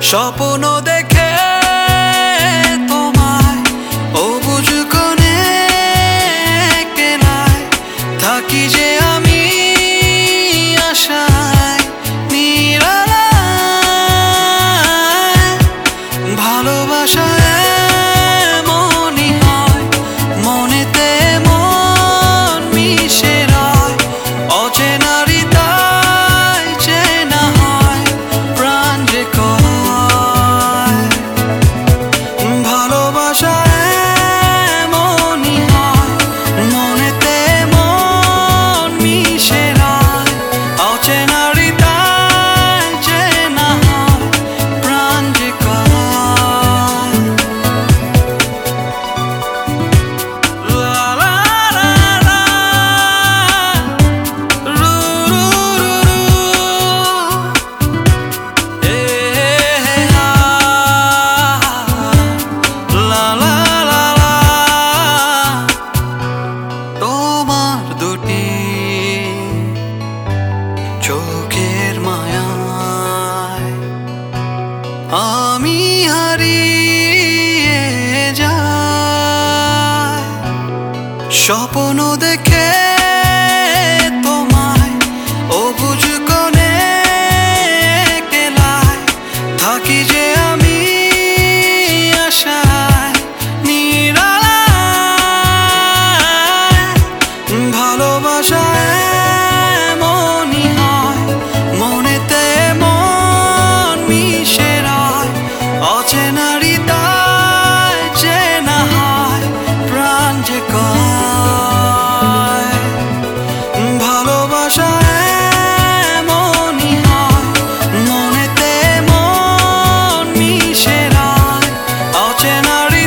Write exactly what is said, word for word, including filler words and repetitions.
স্বপ্ন দেখে তোমায় অবুঝ কোণে কেলায় থাকি যে আমি আশায় নিরালায় ভালোবাসায় এমনই হয় মনেতে মন মিশে রয় অচেনারই তাই চেনা হয় প্রাণ যে কয় ভালোবাসায় এমনই হয় মনেতে মন মিশে রয় অচেনারই তাই চেনা হয় প্রাণ যে কয় লা লা লা লা রু রু রু রু এ হা লা লা লা লা তোমার দুটি চোখের মায়ায় আমি হারিয়ে যাই স্বপ্ন দেখে তোমায় অবুঝ কোণে কেলায় থাকি যে আমি আশায় নিরালায় ভালোবাসায় এমনই হয় মনেতে মন মিশে রয় অচেনারই তাই চেনা হয় প্রাণ যে কয় ভালোবাসায় এমনই হয় মনেতে মন মিশে রয় অচেনারই